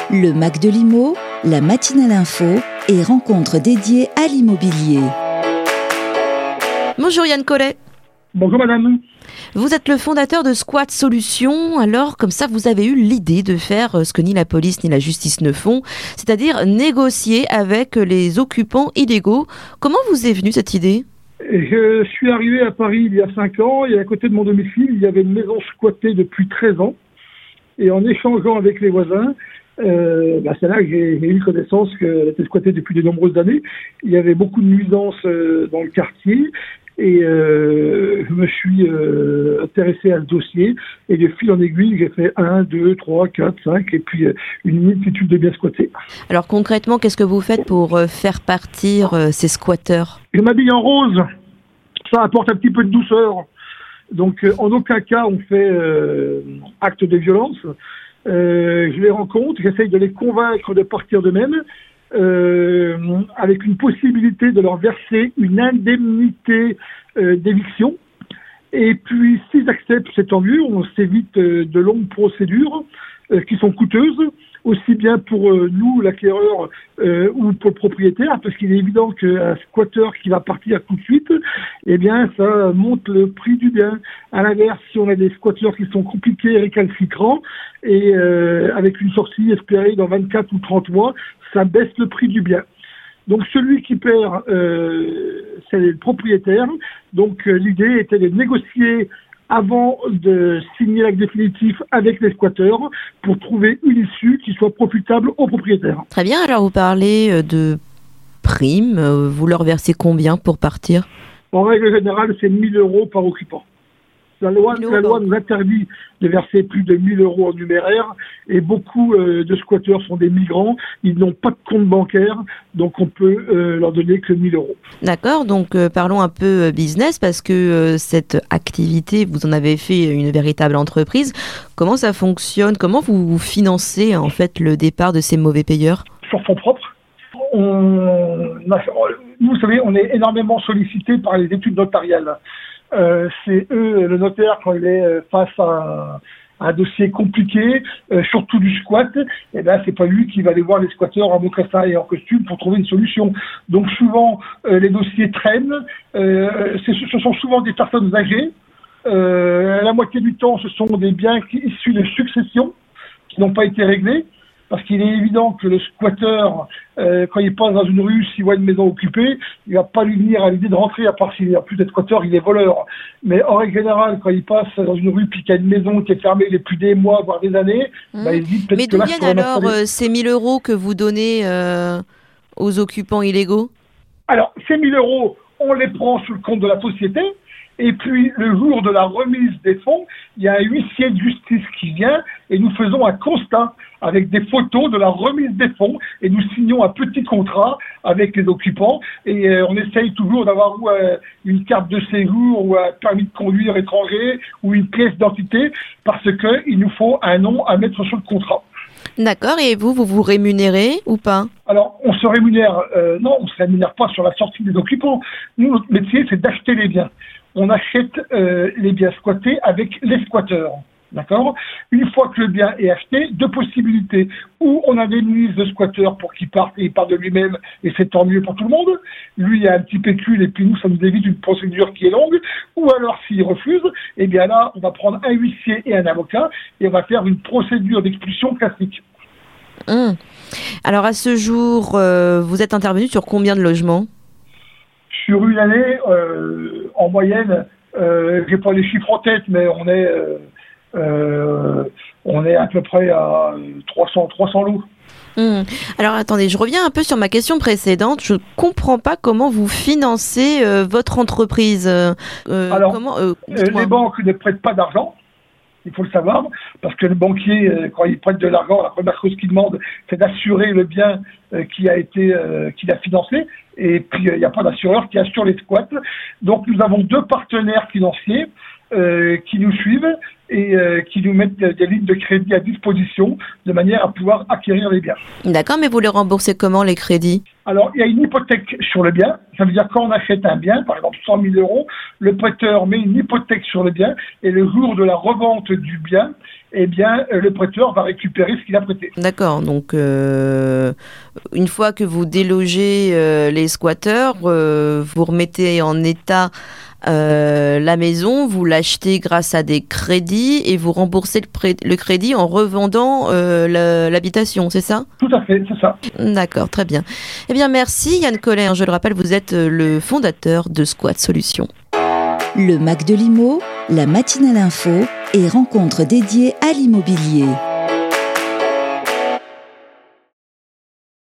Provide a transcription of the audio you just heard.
Le Mac de l'Immo, la matinale info et rencontres dédiées à l'immobilier. Bonjour Yann Collet. Bonjour madame. Vous êtes le fondateur de Squat Solutions. Alors, comme ça, vous avez eu l'idée de faire ce que ni la police ni la justice ne font, c'est-à-dire négocier avec les occupants illégaux. Comment vous est venue cette idée ? Je suis arrivé à Paris il y a 5 ans et à côté de mon domicile, il y avait une maison squattée depuis 13 ans. Et en échangeant avec les voisins, c'est là que j'ai eu connaissance qu'elle était squattée depuis de nombreuses années. Il y avait beaucoup de nuisances dans le quartier et je me suis intéressé à ce dossier. Et de fil en aiguille, j'ai fait 1, 2, 3, 4, 5 et puis une multitude de biens squattés. Alors concrètement, qu'est-ce que vous faites pour faire partir ces squatteurs ? Je m'habille en rose. Ça apporte un petit peu de douceur. Donc, en aucun cas, on fait acte de violence. Je les rencontre, j'essaye de les convaincre de partir d'eux-mêmes, avec une possibilité de leur verser une indemnité d'éviction. Et puis, s'ils acceptent, c'est tant mieux. On s'évite de longues procédures qui sont coûteuses, aussi bien pour nous, l'acquéreur, ou pour le propriétaire, parce qu'il est évident qu'un squatteur qui va partir tout de suite, eh bien, ça monte le prix du bien. À l'inverse, si on a des squatteurs qui sont compliqués et récalcitrants, et avec une sortie espérée dans 24 ou 30 mois, ça baisse le prix du bien. Donc, celui qui perd, c'est le propriétaire. Donc, l'idée était de négocier avant de signer l'acte définitif avec les squatteurs pour trouver une issue qui soit profitable aux propriétaires. Très bien, alors vous parlez de primes, vous leur versez combien pour partir ? En règle générale, c'est 1 000 € par occupant. La loi nous interdit de verser plus de 1 000 € en numéraire et beaucoup de squatteurs sont des migrants, ils n'ont pas de compte bancaire, donc on peut leur donner que 1 000 €. D'accord, donc parlons un peu business parce que cette activité, vous en avez fait une véritable entreprise. Comment ça fonctionne ? Comment vous financez en fait le départ de ces mauvais payeurs ? Sur fonds propres. Vous savez, on est énormément sollicité par les études notariales. C'est eux, le notaire, quand il est face à un dossier compliqué, surtout du squat, et ben c'est pas lui qui va aller voir les squatteurs en mocassin et en costume pour trouver une solution. Donc souvent les dossiers traînent. Ce sont souvent des personnes âgées. La moitié du temps, ce sont des biens issus de succession qui n'ont pas été réglés. Parce qu'il est évident que le squatteur, quand il passe dans une rue, s'il voit une maison occupée, il va pas lui venir à l'idée de rentrer, à part s'il est plus d'être squatteur, il est voleur. Mais en règle générale, quand il passe dans une rue puis qu'il y a une maison qui est fermée depuis des mois, voire des années, il dit peut-être. Mais d'où viennent alors ces 1 000 € que vous donnez aux occupants illégaux ? Alors, ces 1 000 €, on les prend sous le compte de la société. Et puis, le jour de la remise des fonds, il y a un huissier de justice qui vient et nous faisons un constat avec des photos de la remise des fonds et nous signons un petit contrat avec les occupants et on essaye toujours d'avoir une carte de séjour ou un permis de conduire étranger ou une pièce d'identité parce qu'il nous faut un nom à mettre sur le contrat. D'accord, et vous vous rémunérez ou pas ? Alors, on se rémunère, non, on ne se rémunère pas sur la sortie des occupants. Nous, notre métier, c'est d'acheter les biens. On achète les biens squattés avec les squatteurs. D'accord ? Une fois que le bien est acheté, 2 possibilités. Ou on indemnise le squatteur pour qu'il parte et il part de lui-même et c'est tant mieux pour tout le monde. Lui, il a un petit pécule et puis nous, ça nous évite une procédure qui est longue. Ou alors, s'il refuse, eh bien là, on va prendre un huissier et un avocat et on va faire une procédure d'expulsion classique. Alors, à ce jour, vous êtes intervenu sur combien de logements ? Sur une année, en moyenne, j'ai pas les chiffres en tête, mais on est à peu près à 300 lots. Alors attendez, je reviens un peu sur ma question précédente. Je comprends pas comment vous financez votre entreprise. Les banques ne prêtent pas d'argent. Il faut le savoir, parce que le banquier, quand il prête de l'argent, la première chose qu'il demande, c'est d'assurer le bien qu'il a financé. Et puis, il n'y a pas d'assureur qui assure les squats. Donc, nous avons 2 partenaires financiers qui nous suivent et qui nous mettent des lignes de crédit à disposition de manière à pouvoir acquérir les biens. D'accord, mais vous les remboursez comment, les crédits ? Alors, il y a une hypothèque sur le bien. Ça veut dire quand on achète un bien, par exemple 100 000 €, le prêteur met une hypothèque sur le bien et le jour de la revente du bien, eh bien, le prêteur va récupérer ce qu'il a prêté. D'accord, donc une fois que vous délogez les squatteurs, vous remettez en état la maison, vous l'achetez grâce à des crédits et vous remboursez le crédit en revendant l'habitation, c'est ça ? Tout à fait, c'est ça. D'accord, très bien. Eh bien, merci Yann Collet. Je le rappelle, vous êtes le fondateur de Squat Solutions. Le Mac de l'Imo, la matinale info et rencontres dédiées à l'immobilier.